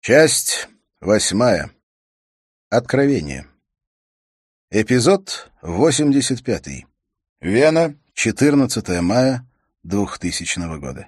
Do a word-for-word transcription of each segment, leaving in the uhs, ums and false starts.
Часть восьмая. Откровение. Эпизод восемьдесят пятый. Вена, четырнадцатое мая двухтысячного года.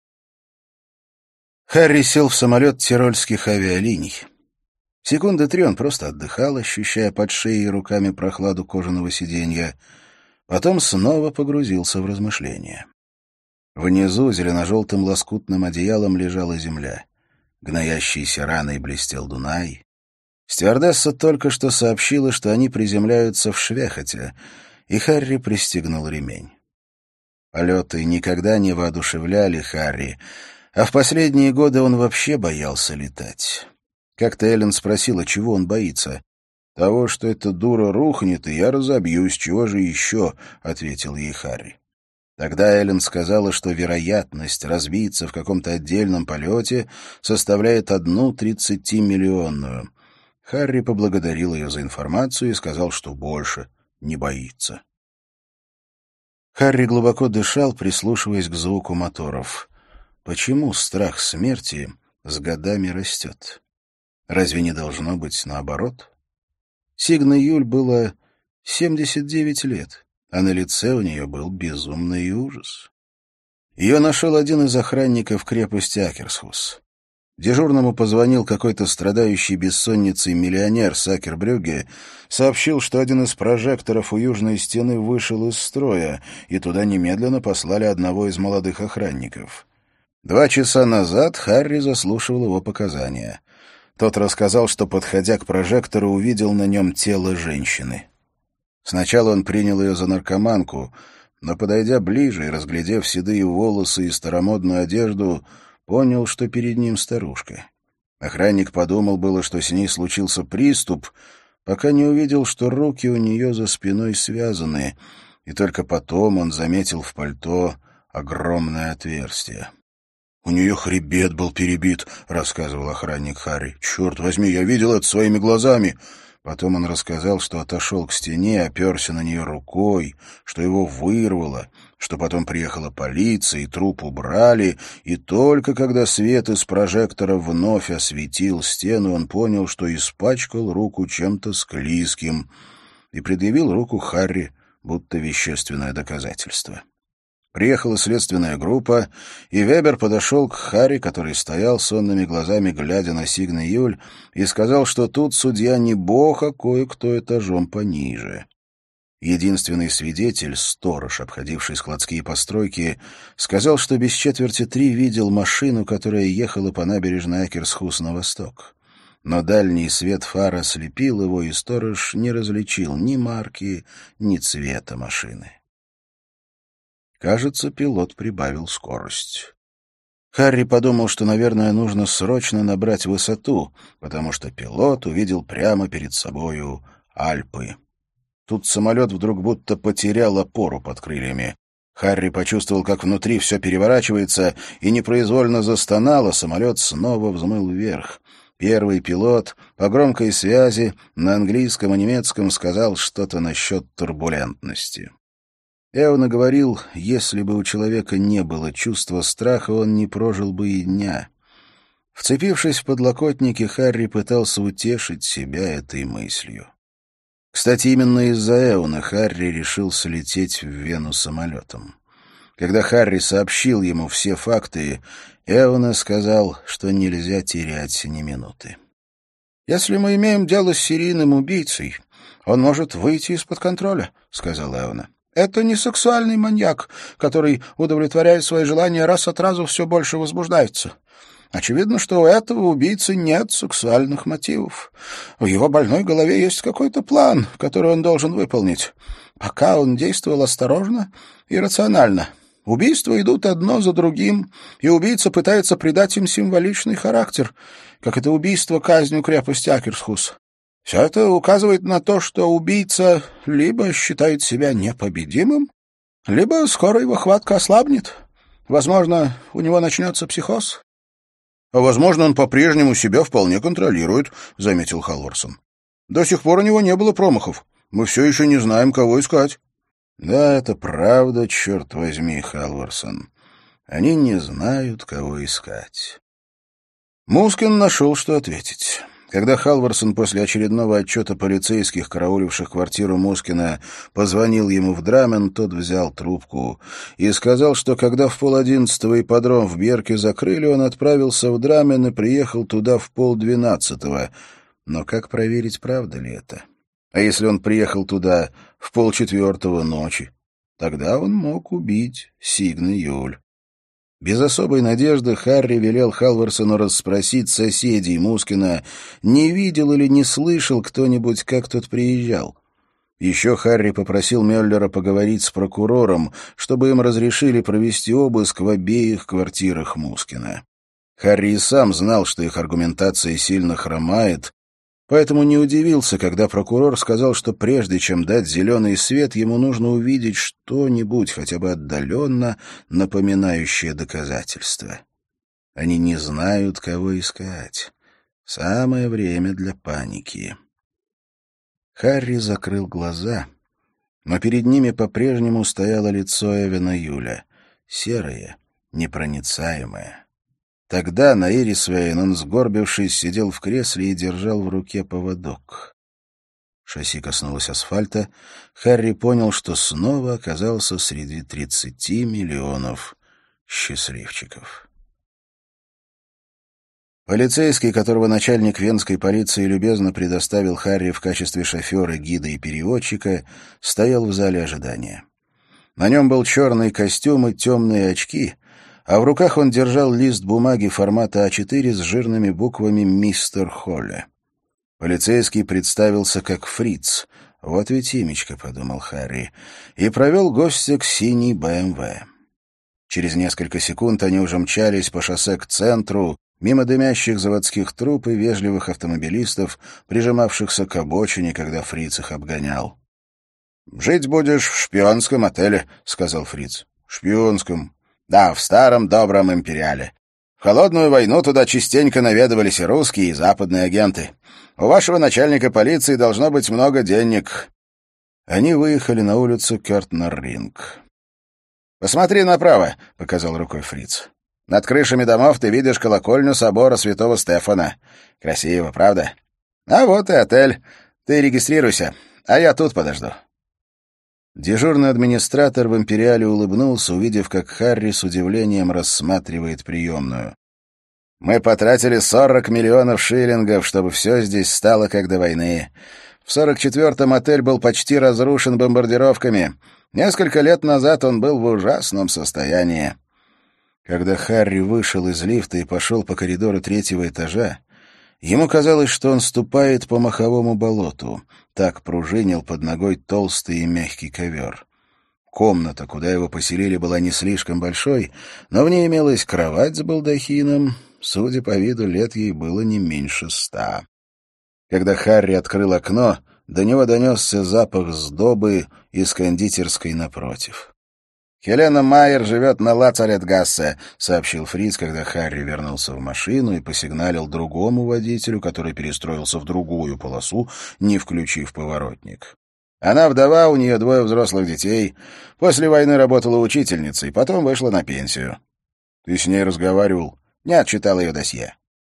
Харри сел в самолет тирольских авиалиний. Секунды три он просто отдыхал, ощущая под шеей и руками прохладу кожаного сиденья. Потом снова погрузился в размышления. Внизу зелено-желтым лоскутным одеялом лежала земля. Гноящейся раной блестел Дунай. Стюардесса только что сообщила, что они приземляются в Швехоте, и Харри пристегнул ремень. Полеты никогда не воодушевляли Харри, а в последние годы он вообще боялся летать. Как-то Эллен спросила, чего он боится. «Того, что эта дура рухнет, и я разобьюсь, чего же еще?» — ответил ей Харри. Тогда Эллен сказала, что вероятность разбиться в каком-то отдельном полете составляет одну тридцатимиллионную. Харри поблагодарил ее за информацию и сказал, что больше не боится. Харри глубоко дышал, прислушиваясь к звуку моторов. Почему страх смерти с годами растет? Разве не должно быть наоборот? Сигне Юль было семьдесят девять лет. А на лице у нее был безумный ужас. Ее нашел один из охранников крепости Акерсхус. Дежурному позвонил какой-то страдающий бессонницей миллионер с Акербрюгге, сообщил, что один из прожекторов у южной стены вышел из строя, и туда немедленно послали одного из молодых охранников. Два часа назад Харри заслушивал его показания. Тот рассказал, что, подходя к прожектору, увидел на нем тело женщины. Сначала он принял ее за наркоманку, но, подойдя ближе и разглядев седые волосы и старомодную одежду, понял, что перед ним старушка. Охранник подумал было, что с ней случился приступ, пока не увидел, что руки у нее за спиной связаны, и только потом он заметил в пальто огромное отверстие. «У нее хребет был перебит», — рассказывал охранник Харри. «Черт возьми, я видел это своими глазами». Потом он рассказал, что отошел к стене, оперся на нее рукой, что его вырвало, что потом приехала полиция, и труп убрали, и только когда свет из прожектора вновь осветил стену, он понял, что испачкал руку чем-то склизким, и предъявил руку Харри, будто вещественное доказательство. Приехала следственная группа, и Вебер подошел к Харри, который стоял сонными глазами, глядя на Сигне Юль, и сказал, что тут судья не бог, а кое-кто этажом пониже. Единственный свидетель, сторож, обходивший складские постройки, сказал, что без четверти три видел машину, которая ехала по набережной Акерсхус на восток. Но дальний свет фар ослепил его, и сторож не различил ни марки, ни цвета машины. Кажется, пилот прибавил скорость. Харри подумал, что, наверное, нужно срочно набрать высоту, потому что пилот увидел прямо перед собою Альпы. Тут самолет вдруг будто потерял опору под крыльями. Харри почувствовал, как внутри все переворачивается, и непроизвольно застонал, а самолет снова взмыл вверх. Первый пилот по громкой связи на английском и немецком сказал что-то насчет турбулентности. Эона говорил, если бы у человека не было чувства страха, он не прожил бы и дня. Вцепившись в подлокотники, Харри пытался утешить себя этой мыслью. Кстати, именно из-за Эона Харри решил слететь в Вену самолетом. Когда Харри сообщил ему все факты, Эона сказал, что нельзя терять ни минуты. «Если мы имеем дело с серийным убийцей, он может выйти из-под контроля», — сказал Эона. «Это не сексуальный маньяк, который, удовлетворяя свои желания, раз от разу все больше возбуждается. Очевидно, что у этого убийцы нет сексуальных мотивов. В его больной голове есть какой-то план, который он должен выполнить. Пока он действовал осторожно и рационально. Убийства идут одно за другим, и убийца пытается придать им символичный характер, как это убийство казнью крепости Акерсхус. Все это указывает на то, что убийца либо считает себя непобедимым, либо скоро его хватка ослабнет. Возможно, у него начнется психоз». «А возможно, он по-прежнему себя вполне контролирует», — заметил Халворсон. «До сих пор у него не было промахов. Мы все еще не знаем, кого искать». «Да, это правда, черт возьми, Халворсон. Они не знают, кого искать». Мускин нашел, что ответить. Когда Халварсон после очередного отчета полицейских, карауливших квартиру Мускина, позвонил ему в Драмен, тот взял трубку и сказал, что когда в полодиннадцатого ипподром в Бьерке закрыли, он отправился в Драмен и приехал туда в полдвенадцатого. Но как проверить, правда ли это? А если он приехал туда в полчетвертого ночи? Тогда он мог убить Сигна Юль. Без особой надежды Харри велел Халварсону расспросить соседей Мускина, не видел или не слышал кто-нибудь, как тот приезжал. Еще Харри попросил Мюллера поговорить с прокурором, чтобы им разрешили провести обыск в обеих квартирах Мускина. Харри и сам знал, что их аргументация сильно хромает, поэтому не удивился, когда прокурор сказал, что прежде чем дать зеленый свет, ему нужно увидеть что-нибудь, хотя бы отдаленно напоминающее доказательство. Они не знают, кого искать. Самое время для паники. Харри закрыл глаза, но перед ними по-прежнему стояло лицо Эвена Юля, серое, непроницаемое. Тогда на Ирисвейн он, сгорбившись, сидел в кресле и держал в руке поводок. Шасси коснулось асфальта. Харри понял, что снова оказался среди тридцати миллионов счастливчиков. Полицейский, которого начальник венской полиции любезно предоставил Харри в качестве шофера, гида и переводчика, стоял в зале ожидания. На нем был черный костюм и темные очки, а в руках он держал лист бумаги формата а четыре с жирными буквами «Мистер Холле». Полицейский представился как Фриц. «Вот ведь имечко», — подумал Харри, и провел гостя к синей бэ эм вэ. Через несколько секунд они уже мчались по шоссе к центру, мимо дымящих заводских труб и вежливых автомобилистов, прижимавшихся к обочине, когда Фриц их обгонял. «Жить будешь в шпионском отеле», — сказал Фриц. «Шпионском?» «Да, в старом добром империале. В холодную войну туда частенько наведывались и русские, и западные агенты. У вашего начальника полиции должно быть много денег». Они выехали на улицу Кёртнер-Ринг. «Посмотри направо», — показал рукой Фриц. «Над крышами домов ты видишь колокольню собора святого Стефана. Красиво, правда? А вот и отель. Ты регистрируйся, а я тут подожду». Дежурный администратор в «Империале» улыбнулся, увидев, как Харри с удивлением рассматривает приемную. «Мы потратили сорок миллионов шиллингов, чтобы все здесь стало как до войны. В сорок четвёртом отель был почти разрушен бомбардировками. Несколько лет назад он был в ужасном состоянии». Когда Харри вышел из лифта и пошел по коридору третьего этажа, ему казалось, что он ступает по моховому болоту. Так пружинил под ногой толстый и мягкий ковер. Комната, куда его поселили, была не слишком большой, но в ней имелась кровать с балдахином. Судя по виду, лет ей было не меньше ста. Когда Харри открыл окно, до него донесся запах сдобы из кондитерской напротив. «Хелена Майер живет на Лацаретгассе», — сообщил Фриц, когда Харри вернулся в машину и посигналил другому водителю, который перестроился в другую полосу, не включив поворотник. «Она вдова, у нее двое взрослых детей. После войны работала учительницей, потом вышла на пенсию». «Ты с ней разговаривал?» «Нет, читал ее досье».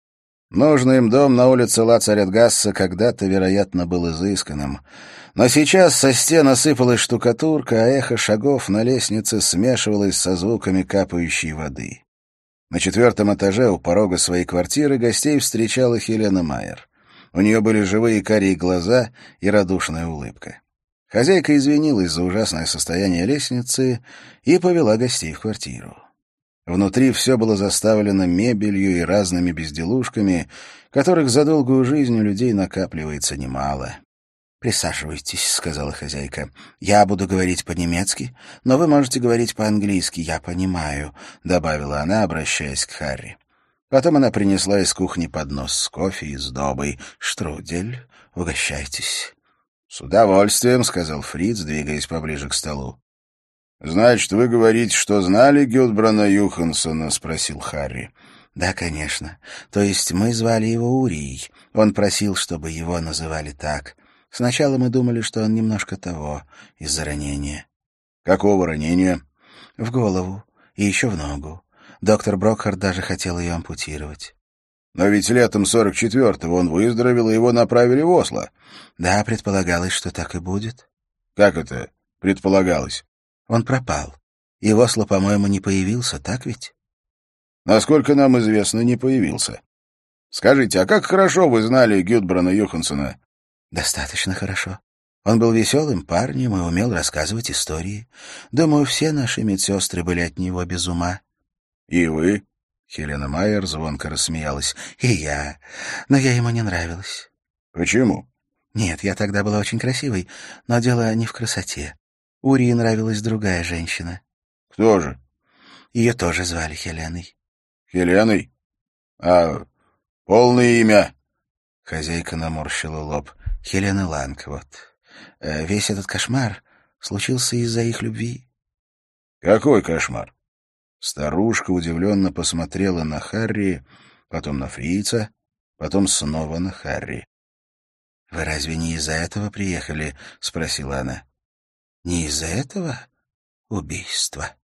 Нужный им дом на улице Лацаретгассе когда-то, вероятно, был изысканным. Но сейчас со стен осыпалась штукатурка, а эхо шагов на лестнице смешивалось со звуками капающей воды. На четвертом этаже у порога своей квартиры гостей встречала Хелена Майер. У нее были живые карие глаза и радушная улыбка. Хозяйка извинилась за ужасное состояние лестницы и повела гостей в квартиру. Внутри все было заставлено мебелью и разными безделушками, которых за долгую жизнь у людей накапливается немало. «Присаживайтесь», — сказала хозяйка. «Я буду говорить по-немецки, но вы можете говорить по-английски, я понимаю», — добавила она, обращаясь к Харри. Потом она принесла из кухни поднос с кофе и сдобой. «Штрудель, угощайтесь». «С удовольствием», — сказал Фриц, двигаясь поближе к столу. «Значит, вы говорите, что знали Гюдбрана Юхансона?» — спросил Харри. «Да, конечно. То есть мы звали его Урией. Он просил, чтобы его называли так. Сначала мы думали, что он немножко того, из-за ранения». «Какого ранения?» «В голову и еще в ногу. Доктор Брокхард даже хотел ее ампутировать». Но ведь летом сорок четвертого он выздоровел, и его направили в Осло. Да, предполагалось, что так и будет. Как это предполагалось? Он пропал. И в Осло, по-моему, не появился, так ведь? Насколько нам известно, не появился. Скажите, а как хорошо вы знали Гюдбрана Юхансена? Достаточно хорошо. Он был веселым парнем и умел рассказывать истории. Думаю, все наши медсестры были от него без ума. И вы? Хелена Майер звонко рассмеялась. И я. Но я ему не нравилась. Почему? Нет, я тогда была очень красивой, но дело не в красоте. Урии нравилась другая женщина. Кто же? Ее тоже звали Хеленой. Хеленой? А полное имя? Хозяйка наморщила лоб. Хелена Ланг, вот. Э, весь этот кошмар случился из-за их любви. Какой кошмар? Старушка удивленно посмотрела на Харри, потом на фрица, потом снова на Харри. — Вы разве не из-за этого приехали? — спросила она. — Не из-за этого убийства?